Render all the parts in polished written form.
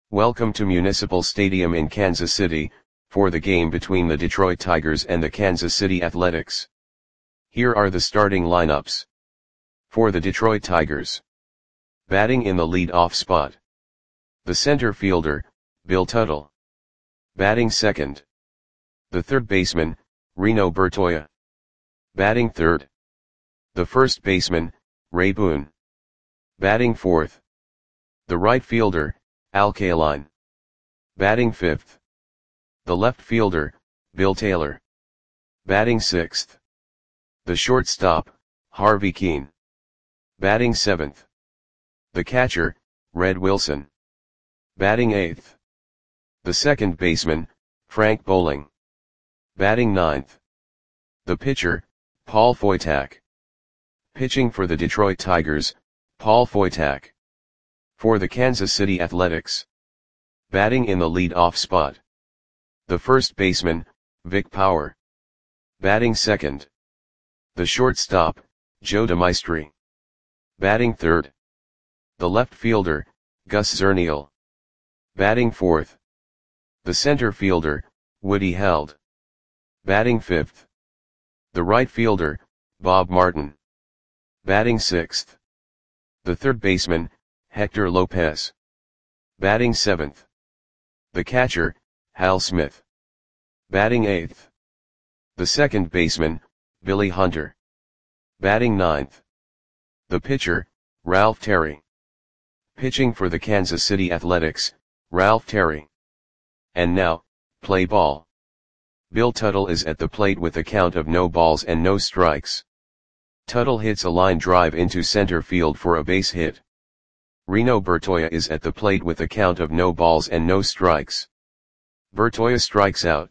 Welcome to Municipal Stadium in Kansas City, for the game between the Detroit Tigers and the Kansas City Athletics. Here are the starting lineups. For the Detroit Tigers. Batting in the lead-off spot. The center fielder, Bill Tuttle. Batting second. The third baseman, Reno Bertoia. Batting third. The first baseman, Ray Boone. Batting fourth. The right fielder, Al Kaline. Batting fifth. The left fielder, Bill Taylor. Batting sixth. The shortstop, Harvey Kuenn. Batting seventh. The catcher, Red Wilson. Batting eighth. The second baseman, Frank Bowling. Batting ninth. The pitcher, Paul Foytak. Pitching for the Detroit Tigers, Paul Foytak. For the Kansas City Athletics. Batting in the lead-off spot. The first baseman, Vic Power. Batting second. The shortstop, Joe DeMaestri. Batting third. The left fielder, Gus Zernial. Batting fourth. The center fielder, Woody Held. Batting fifth. The right fielder, Bob Martin. Batting sixth. The third baseman, Hector Lopez. Batting seventh. The catcher, Hal Smith. Batting eighth. The second baseman, Billy Hunter. Batting ninth. The pitcher, Ralph Terry. Pitching for the Kansas City Athletics, Ralph Terry. And now, play ball. Bill Tuttle is at the plate with a count of no balls and no strikes. Tuttle hits a line drive into center field for a base hit. Reno Bertoia is at the plate with a count of no balls and no strikes. Bertoia strikes out.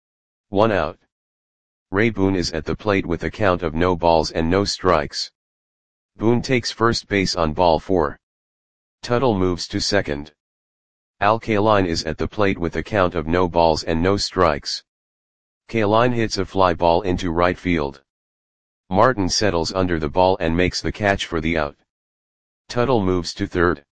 1 out. Ray Boone is at the plate with a count of no balls and no strikes. Boone takes first base on ball 4. Tuttle moves to second. Al Kaline is at the plate with a count of no balls and no strikes. Kaline hits a fly ball into right field. Martin settles under the ball and makes the catch for the out. Tuttle moves to third.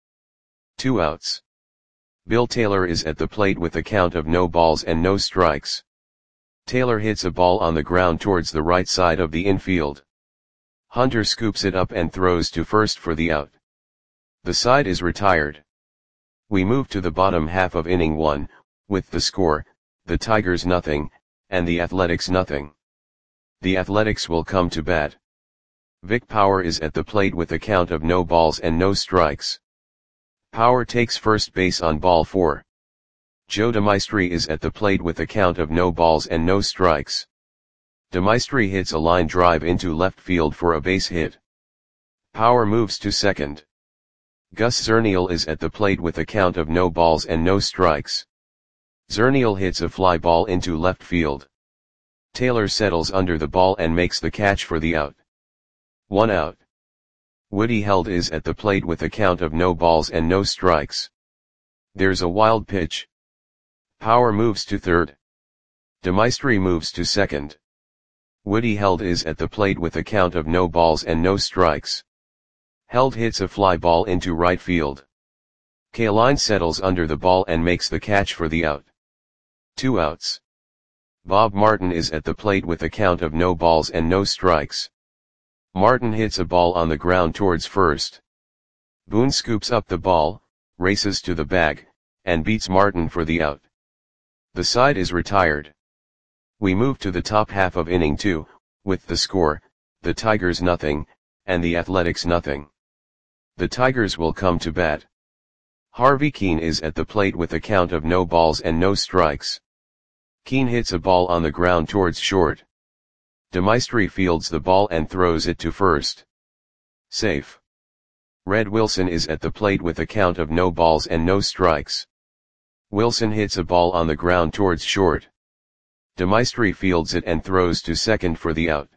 2 outs. Bill Taylor is at the plate with a count of no balls and no strikes. Taylor hits a ball on the ground towards the right side of the infield. Hunter scoops it up and throws to first for the out. The side is retired. We move to the bottom half of inning 1, with the score, the Tigers nothing, and the Athletics nothing. The Athletics will come to bat. Vic Power is at the plate with a count of no balls and no strikes. Power takes first base on ball 4. Joe DeMaestri is at the plate with a count of no balls and no strikes. DeMaestri hits a line drive into left field for a base hit. Power moves to second. Gus Zernial is at the plate with a count of no balls and no strikes. Zernial hits a fly ball into left field. Taylor settles under the ball and makes the catch for the out. 1 out. Woody Held is at the plate with a count of no balls and no strikes. There's a wild pitch. Power moves to third. DeMaestri moves to second. Woody Held is at the plate with a count of no balls and no strikes. Held hits a fly ball into right field. Kaline settles under the ball and makes the catch for the out. 2 outs. Bob Martin is at the plate with a count of no balls and no strikes. Martin hits a ball on the ground towards first. Boone scoops up the ball, races to the bag, and beats Martin for the out. The side is retired. We move to the top half of inning 2, with the score, the Tigers nothing, and the Athletics nothing. The Tigers will come to bat. Harvey Kuenn is at the plate with a count of no balls and no strikes. Kuenn hits a ball on the ground towards short. DeMaestri fields the ball and throws it to first. Safe. Red Wilson is at the plate with a count of no balls and no strikes. Wilson hits a ball on the ground towards short. DeMaestri fields it and throws to second for the out.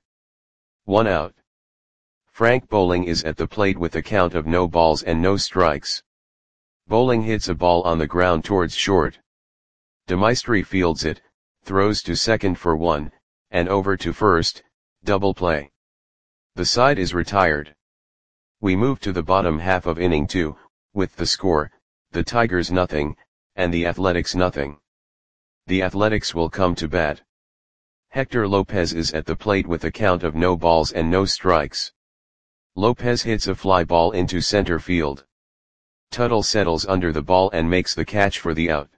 1 out. Frank Bowling is at the plate with a count of no balls and no strikes. Bowling hits a ball on the ground towards short. DeMaestri fields it, throws to second for 1, and over to first, double play. The side is retired. We move to the bottom half of inning 2, with the score, the Tigers nothing, and the Athletics nothing. The Athletics will come to bat. Hector Lopez is at the plate with a count of no balls and no strikes. Lopez hits a fly ball into center field. Tuttle settles under the ball and makes the catch for the out.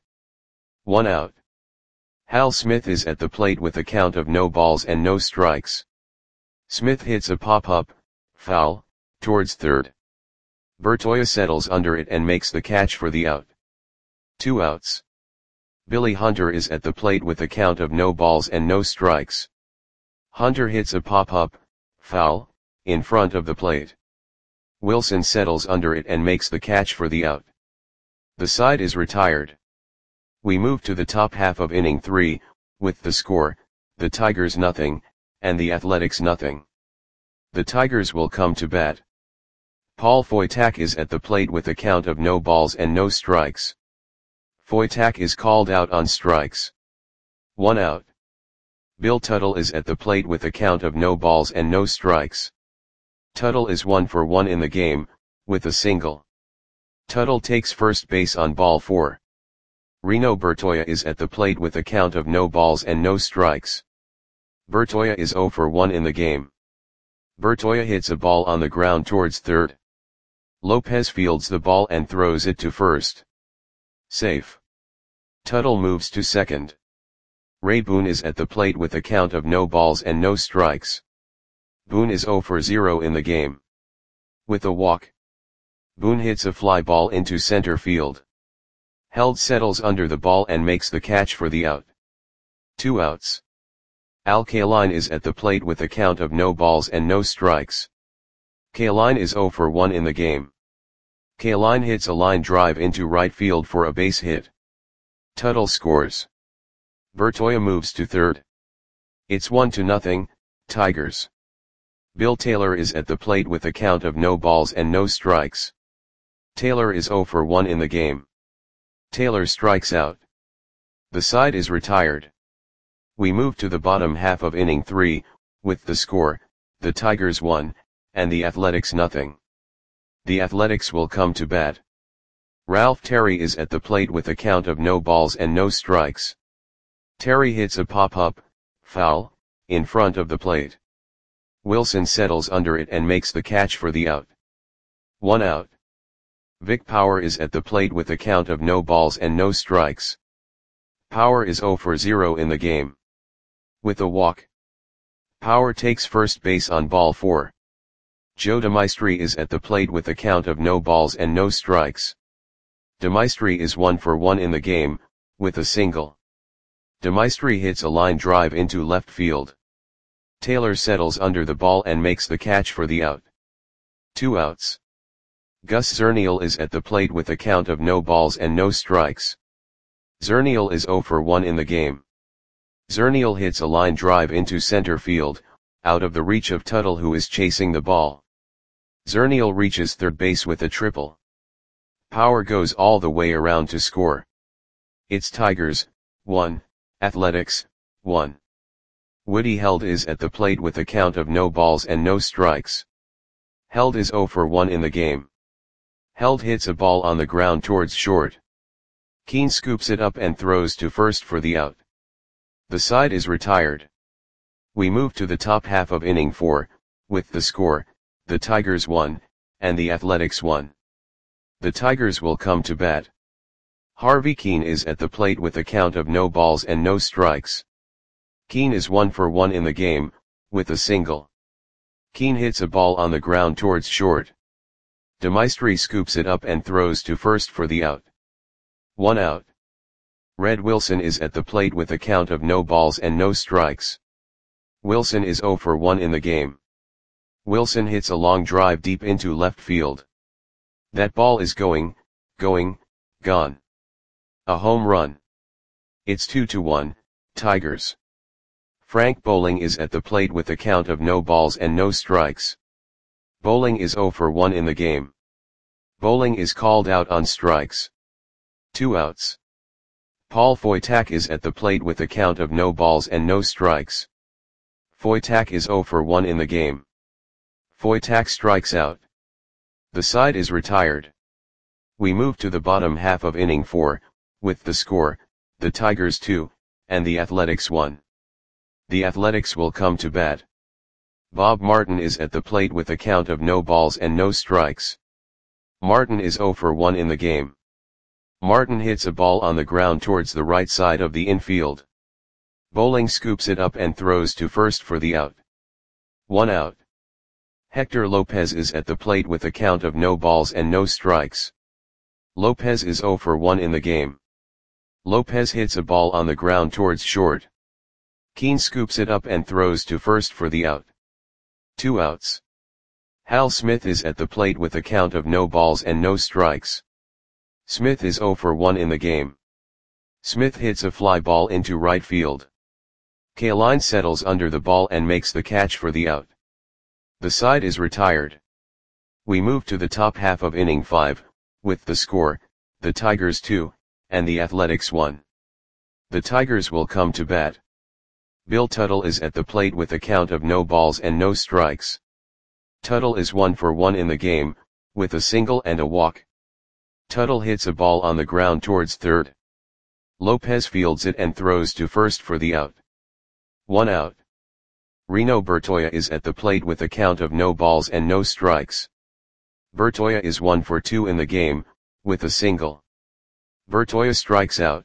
1 out. Hal Smith is at the plate with a count of no balls and no strikes. Smith hits a pop-up, foul, towards third. Bertoia settles under it and makes the catch for the out. 2 outs. Billy Hunter is at the plate with a count of no balls and no strikes. Hunter hits a pop-up, foul, in front of the plate. Wilson settles under it and makes the catch for the out. The side is retired. We move to the top half of inning 3, with the score, the Tigers nothing, and the Athletics nothing. The Tigers will come to bat. Paul Foytak is at the plate with a count of no balls and no strikes. Foytak is called out on strikes. 1 out. Bill Tuttle is at the plate with a count of no balls and no strikes. Tuttle is 1 for 1 in the game, with a single. Tuttle takes first base on ball 4. Reno Bertoia is at the plate with a count of no balls and no strikes. Bertoia is 0 for 1 in the game. Bertoia hits a ball on the ground towards third. Lopez fields the ball and throws it to first. Safe. Tuttle moves to second. Ray Boone is at the plate with a count of no balls and no strikes. Boone is 0 for 0 in the game. With a walk. Boone hits a fly ball into center field. Held settles under the ball and makes the catch for the out. 2 outs. Al Kaline is at the plate with a count of no balls and no strikes. Kaline is 0 for 1 in the game. Kaline hits a line drive into right field for a base hit. Tuttle scores. Bertoia moves to third. It's 1-0, Tigers. Bill Taylor is at the plate with a count of no balls and no strikes. Taylor is 0 for 1 in the game. Taylor strikes out. The side is retired. We move to the bottom half of inning 3, with the score, the Tigers 1, and the Athletics nothing. The Athletics will come to bat. Ralph Terry is at the plate with a count of no balls and no strikes. Terry hits a pop-up, foul, in front of the plate. Wilson settles under it and makes the catch for the out. 1 out. Vic Power is at the plate with a count of no balls and no strikes. Power is 0 for 0 in the game. With a walk. Power takes first base on ball 4. Joe DeMaestri is at the plate with a count of no balls and no strikes. DeMaestri is 1 for 1 in the game, with a single. DeMaestri hits a line drive into left field. Taylor settles under the ball and makes the catch for the out. 2 outs. Gus Zernial is at the plate with a count of no balls and no strikes. Zernial is 0 for 1 in the game. Zernial hits a line drive into center field, out of the reach of Tuttle who is chasing the ball. Zernial reaches third base with a triple. Power goes all the way around to score. It's Tigers, 1, Athletics, 1. Woody Held is at the plate with a count of no balls and no strikes. Held is 0 for 1 in the game. Held hits a ball on the ground towards short. Keane scoops it up and throws to first for the out. The side is retired. We move to the top half of inning 4, with the score, the Tigers 1, and the Athletics 1. The Tigers will come to bat. Harvey Keane is at the plate with a count of no balls and no strikes. Keane is 1 for 1 in the game, with a single. Keane hits a ball on the ground towards short. DeMaestri scoops it up and throws to first for the out. 1 out. Red Wilson is at the plate with a count of no balls and no strikes. Wilson is 0 for 1 in the game. Wilson hits a long drive deep into left field. That ball is gone. A home run. It's 2-1, Tigers. Frank Bowling is at the plate with a count of no balls and no strikes. Bowling is 0 for 1 in the game. Bowling is called out on strikes. 2 outs. Paul Foytak is at the plate with a count of no balls and no strikes. Foytak is 0 for 1 in the game. Foytak strikes out. The side is retired. We move to the bottom half of inning 4, with the score, the Tigers 2, and the Athletics 1. The Athletics will come to bat. Bob Martin is at the plate with a count of no balls and no strikes. Martin is 0 for 1 in the game. Martin hits a ball on the ground towards the right side of the infield. Bowling scoops it up and throws to first for the out. 1 out. Hector Lopez is at the plate with a count of no balls and no strikes. Lopez is 0 for 1 in the game. Lopez hits a ball on the ground towards short. Keane scoops it up and throws to first for the out. 2 outs. Hal Smith is at the plate with a count of no balls and no strikes. Smith is 0 for 1 in the game. Smith hits a fly ball into right field. Kaline settles under the ball and makes the catch for the out. The side is retired. We move to the top half of inning 5, with the score, the Tigers 2, and the Athletics 1. The Tigers will come to bat. Bill Tuttle is at the plate with a count of no balls and no strikes. Tuttle is 1 for 1 in the game, with a single and a walk. Tuttle hits a ball on the ground towards third. Lopez fields it and throws to first for the out. 1 out. Reno Bertoia is at the plate with a count of no balls and no strikes. Bertoia is 1 for 2 in the game, with a single. Bertoia strikes out.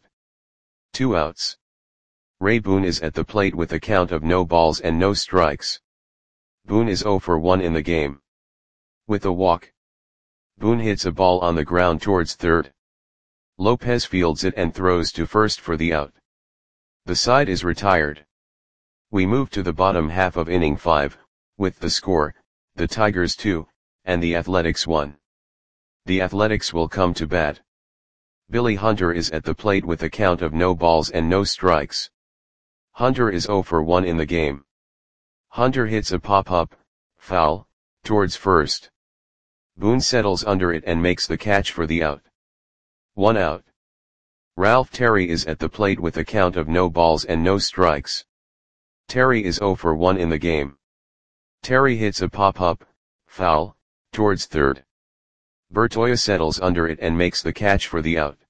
2 outs. Ray Boone is at the plate with a count of no balls and no strikes. Boone is 0 for 1 in the game. With a walk. Boone hits a ball on the ground towards third. Lopez fields it and throws to first for the out. The side is retired. We move to the bottom half of inning 5, with the score, the Tigers 2, and the Athletics 1. The Athletics will come to bat. Billy Hunter is at the plate with a count of no balls and no strikes. Hunter is 0 for 1 in the game. Hunter hits a pop-up, foul, towards first. Boone settles under it and makes the catch for the out. 1 out. Ralph Terry is at the plate with a count of no balls and no strikes. Terry is 0 for 1 in the game. Terry hits a pop-up, foul, towards third. Bertoia settles under it and makes the catch for the out.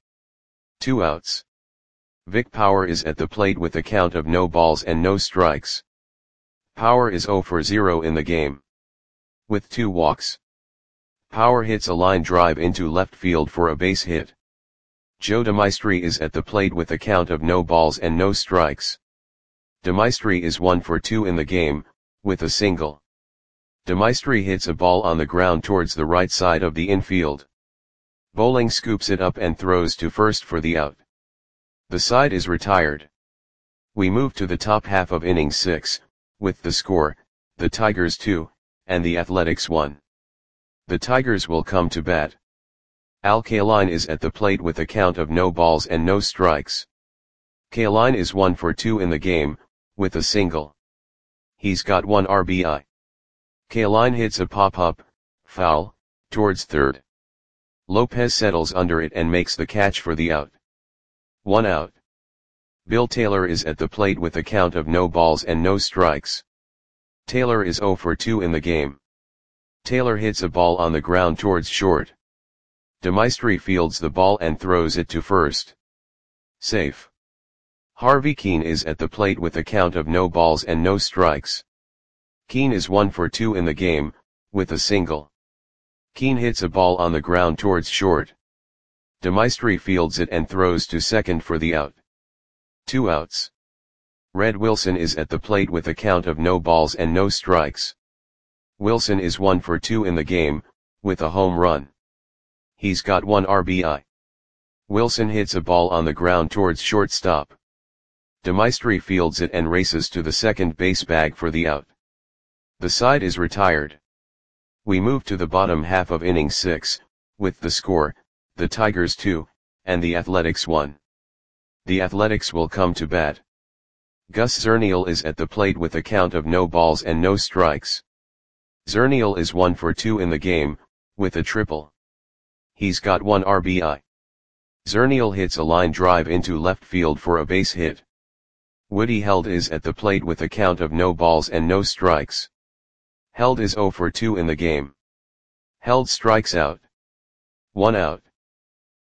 2 outs. Vic Power is at the plate with a count of no balls and no strikes. Power is 0 for 0 in the game. With 2 walks. Power hits a line drive into left field for a base hit. Joe DeMaestri is at the plate with a count of no balls and no strikes. DeMaestri is 1 for 2 in the game, with a single. DeMaestri hits a ball on the ground towards the right side of the infield. Bowling scoops it up and throws to first for the out. The side is retired. We move to the top half of inning 6, with the score, the Tigers 2, and the Athletics 1. The Tigers will come to bat. Al Kaline is at the plate with a count of no balls and no strikes. Kaline is 1 for 2 in the game, with a single. He's got 1 RBI. Kaline hits a pop-up, foul, towards third. Lopez settles under it and makes the catch for the out. 1 out. Bill Taylor is at the plate with a count of no balls and no strikes. Taylor is 0 for 2 in the game. Taylor hits a ball on the ground towards short. DeMaestri fields the ball and throws it to first. Safe. Harvey Keane is at the plate with a count of no balls and no strikes. Keane is 1 for 2 in the game, with a single. Keane hits a ball on the ground towards short. DeMaestri fields it and throws to second for the out. 2 outs. Red Wilson is at the plate with a count of no balls and no strikes. Wilson is 1 for 2 in the game, with a home run. He's got 1 RBI. Wilson hits a ball on the ground towards shortstop. DeMaestri fields it and races to the second base bag for the out. The side is retired. We move to the bottom half of inning 6, with the score, the Tigers 2, and the Athletics 1. The Athletics will come to bat. Gus Zernial is at the plate with a count of no balls and no strikes. Zernial is 1 for 2 in the game, with a triple. He's got 1 RBI. Zernial hits a line drive into left field for a base hit. Woody Held is at the plate with a count of no balls and no strikes. Held is 0 for 2 in the game. Held strikes out. 1 out.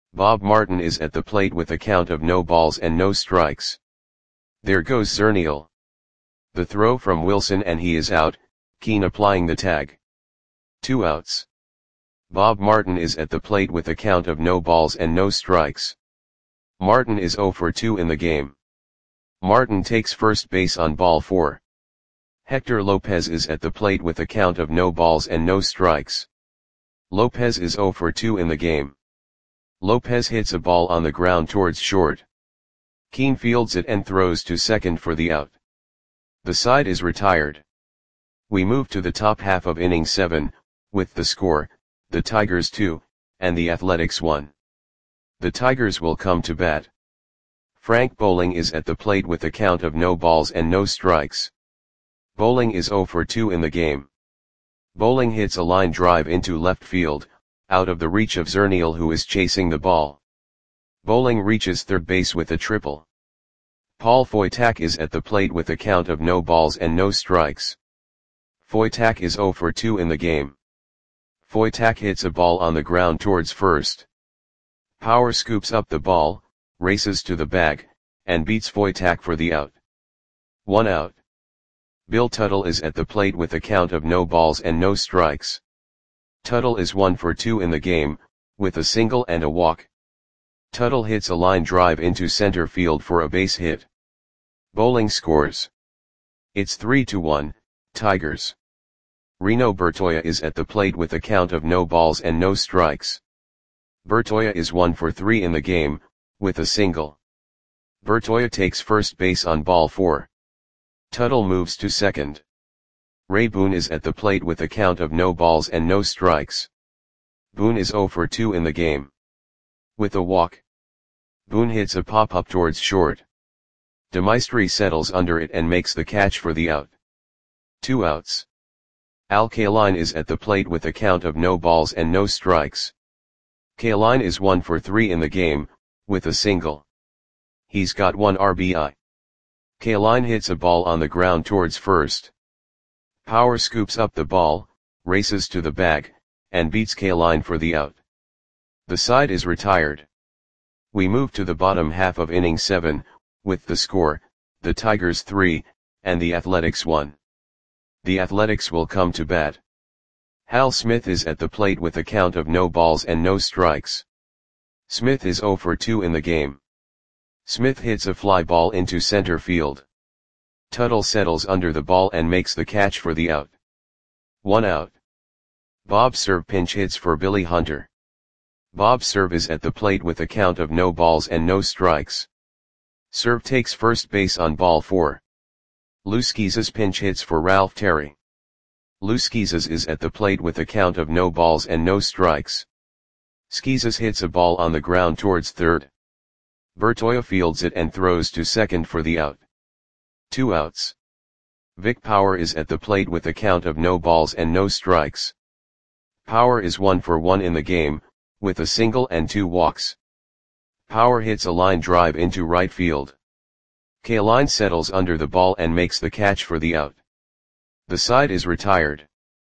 Bob Martin is at the plate with a count of no balls and no strikes. There goes Zernial. The throw from Wilson and he is out, Keane applying the tag. 2 outs. Bob Martin is at the plate with a count of no balls and no strikes. Martin is 0 for 2 in the game. Martin takes first base on ball 4. Hector Lopez is at the plate with a count of no balls and no strikes. Lopez is 0 for 2 in the game. Lopez hits a ball on the ground towards short. Keane fields it and throws to second for the out. The side is retired. We move to the top half of inning 7, with the score, the Tigers 2, and the Athletics 1. The Tigers will come to bat. Frank Bowling is at the plate with a count of no balls and no strikes. Bowling is 0 for 2 in the game. Bowling hits a line drive into left field, out of the reach of Zernial who is chasing the ball. Bowling reaches third base with a triple. Paul Foytak is at the plate with a count of no balls and no strikes. Foytak is 0 for 2 in the game. Foytak hits a ball on the ground towards first. Power scoops up the ball, races to the bag, and beats Foytak for the out. 1 out. Bill Tuttle is at the plate with a count of no balls and no strikes. Tuttle is 1 for 2 in the game, with a single and a walk. Tuttle hits a line drive into center field for a base hit. Bowling scores. It's 3-1, Tigers. Reno Bertoia is at the plate with a count of no balls and no strikes. Bertoia is 1 for 3 in the game, with a single. Bertoia takes first base on ball 4. Tuttle moves to second. Ray Boone is at the plate with a count of no balls and no strikes. Boone is 0 for 2 in the game. With a walk. Boone hits a pop-up towards short. DeMaestri settles under it and makes the catch for the out. 2 outs. Al Kaline is at the plate with a count of no balls and no strikes. Kaline is 1 for 3 in the game, with a single. He's got 1 RBI. Kaline hits a ball on the ground towards first. Power scoops up the ball, races to the bag, and beats Kaline for the out. The side is retired. We move to the bottom half of inning 7, with the score, the Tigers 3, and the Athletics 1. The Athletics will come to bat. Hal Smith is at the plate with a count of no balls and no strikes. Smith is 0 for 2 in the game. Smith hits a fly ball into center field. Tuttle settles under the ball and makes the catch for the out. 1 out. Bob Cerv pinch hits for Billy Hunter. Bob Cerv is at the plate with a count of no balls and no strikes. Cerv takes first base on ball 4. Lou Schizas pinch hits for Ralph Terry. Lou Schizas is at the plate with a count of no balls and no strikes. Schizas hits a ball on the ground towards third. Bertoia fields it and throws to second for the out. 2 outs. Vic Power is at the plate with a count of no balls and no strikes. Power is 1 for 1 in the game, with a single and 2 walks. Power hits a line drive into right field. Kaline settles under the ball and makes the catch for the out. The side is retired.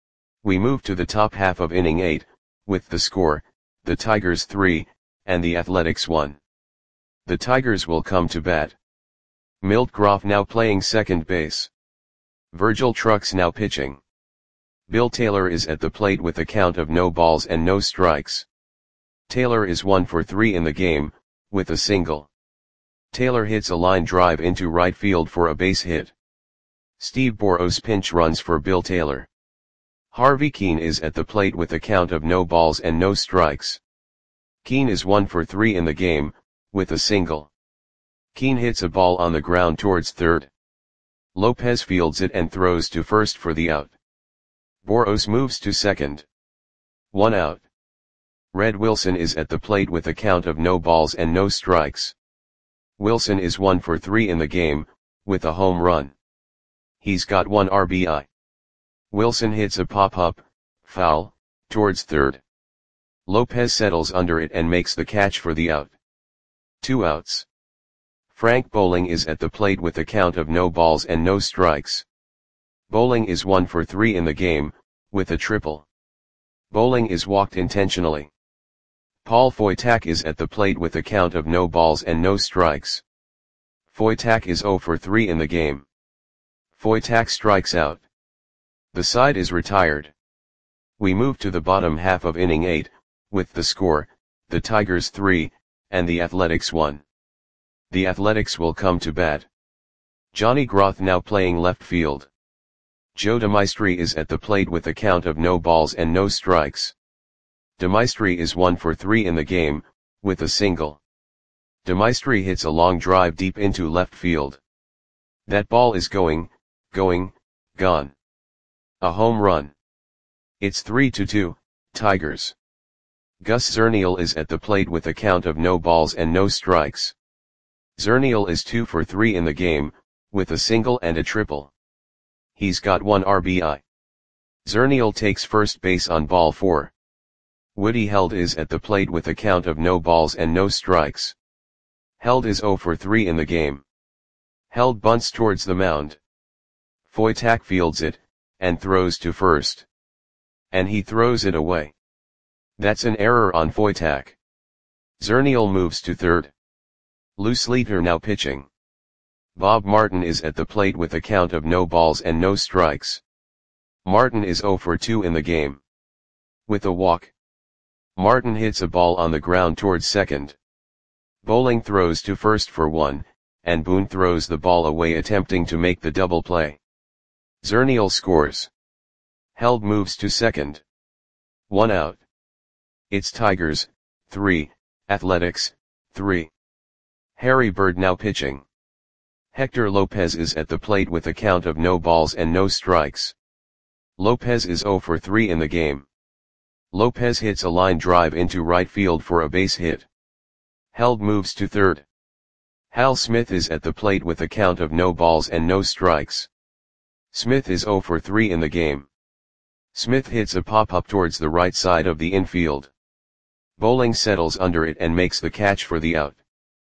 We move to the top half of inning 8, with the score, the Tigers 3, and the Athletics 1. The Tigers will come to bat. Milt Groff now playing second base. Virgil Trucks now pitching. Bill Taylor is at the plate with a count of no balls and no strikes. Taylor is 1 for 3 in the game, with a single. Taylor hits a line drive into right field for a base hit. Steve Boros pinch runs for Bill Taylor. Harvey Keane is at the plate with a count of no balls and no strikes. Keane is 1 for 3 in the game, with a single. Keane hits a ball on the ground towards third. Lopez fields it and throws to first for the out. Boros moves to second. 1 out. Red Wilson is at the plate with a count of no balls and no strikes. Wilson is 1 for 3 in the game, with a home run. He's got 1 RBI. Wilson hits a pop-up, foul, towards third. Lopez settles under it and makes the catch for the out. 2 outs. Frank Bowling is at the plate with a count of no balls and no strikes. Bowling is 1 for 3 in the game, with a triple. Bowling is walked intentionally. Paul Foytak is at the plate with a count of no balls and no strikes. Foytak is 0 for 3 in the game. Foytak strikes out. The side is retired. We move to the bottom half of inning 8, with the score, the Tigers 3, and the Athletics 1. The Athletics will come to bat. Johnny Groth now playing left field. Joe DeMaestri is at the plate with a count of no balls and no strikes. DeMaestri is 1 for 3 in the game, with a single. DeMaestri hits a long drive deep into left field. That ball is gone. A home run. It's 3-2, Tigers. Gus Zernial is at the plate with a count of no balls and no strikes. Zernial is 2 for 3 in the game, with a single and a triple. He's got 1 RBI. Zernial takes first base on ball 4. Woody Held is at the plate with a count of no balls and no strikes. Held is 0 for 3 in the game. Held bunts towards the mound. Foytak fields it, and throws to first. And he throws it away. That's an error on Foytak. Zernial moves to third. Lou Sleeter now pitching. Bob Martin is at the plate with a count of no balls and no strikes. Martin is 0 for 2 in the game. With a walk. Martin hits a ball on the ground towards second. Bowling throws to first for 1, and Boone throws the ball away attempting to make the double play. Zernial scores. Held moves to second. 1 out. It's Tigers, 3, Athletics, 3. Harry Bird now pitching. Hector Lopez is at the plate with a count of no balls and no strikes. Lopez is 0 for 3 in the game. Lopez hits a line drive into right field for a base hit. Held moves to third. Hal Smith is at the plate with a count of no balls and no strikes. Smith is 0 for 3 in the game. Smith hits a pop-up towards the right side of the infield. Bowling settles under it and makes the catch for the out.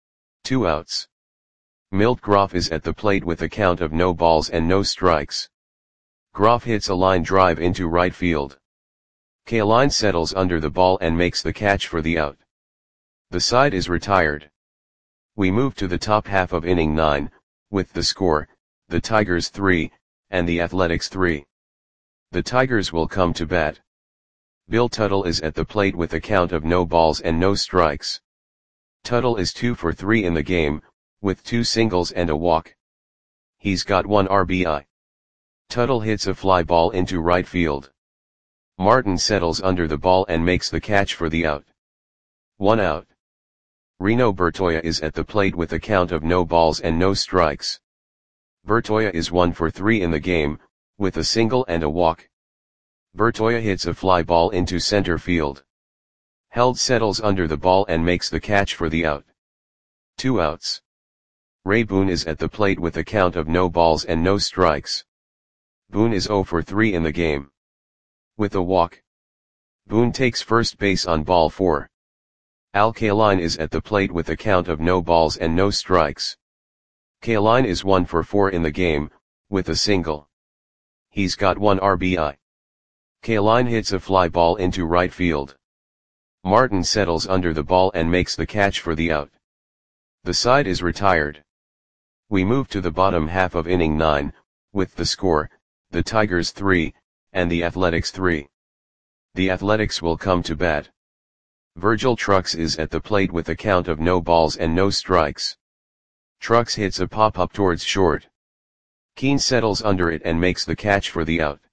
2 outs. Milt Groff is at the plate with a count of no balls and no strikes. Groff hits a line drive into right field. Kaline settles under the ball and makes the catch for the out. The side is retired. We move to the top half of inning 9, with the score, the Tigers 3, and the Athletics 3. The Tigers will come to bat. Bill Tuttle is at the plate with a count of no balls and no strikes. Tuttle is 2 for 3 in the game, with 2 singles and a walk. He's got 1 RBI. Tuttle hits a fly ball into right field. Martin settles under the ball and makes the catch for the out. 1 out. Reno Bertoia is at the plate with a count of no balls and no strikes. Bertoia is 1 for 3 in the game, with a single and a walk. Bertoia hits a fly ball into center field. Held settles under the ball and makes the catch for the out. 2 outs. Ray Boone is at the plate with a count of no balls and no strikes. Boone is 0 for 3 in the game. With a walk. Boone takes first base on ball 4. Al Kaline is at the plate with a count of no balls and no strikes. Kaline is 1 for 4 in the game, with a single. He's got 1 RBI. Kaline hits a fly ball into right field. Martin settles under the ball and makes the catch for the out. The side is retired. We move to the bottom half of inning 9, with the score, the Tigers 3, and the Athletics 3. The Athletics will come to bat. Virgil Trucks is at the plate with a count of no balls and no strikes. Trucks hits a pop-up towards short. Keane settles under it and makes the catch for the out.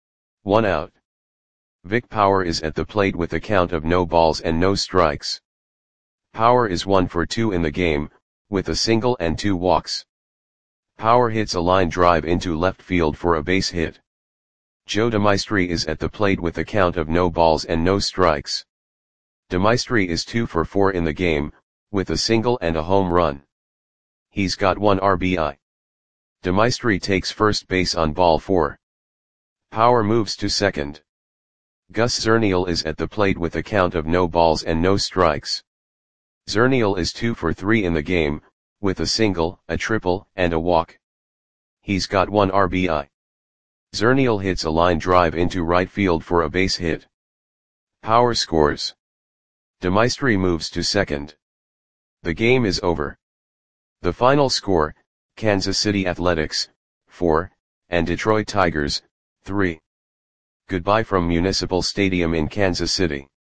1 out. Vic Power is at the plate with a count of no balls and no strikes. Power is 1 for 2 in the game, with a single and 2 walks. Power hits a line drive into left field for a base hit. Joe DeMaestri is at the plate with a count of no balls and no strikes. DeMaestri is 2 for 4 in the game, with a single and a home run. He's got 1 RBI. DeMaestri takes first base on ball 4. Power moves to second. Gus Zernial is at the plate with a count of no balls and no strikes. Zernial is 2 for 3 in the game, with a single, a triple, and a walk. He's got 1 RBI. Zernial hits a line drive into right field for a base hit. Power scores. DeMaestri moves to second. The game is over. The final score, Kansas City Athletics, 4, and Detroit Tigers, 3. Goodbye from Municipal Stadium in Kansas City.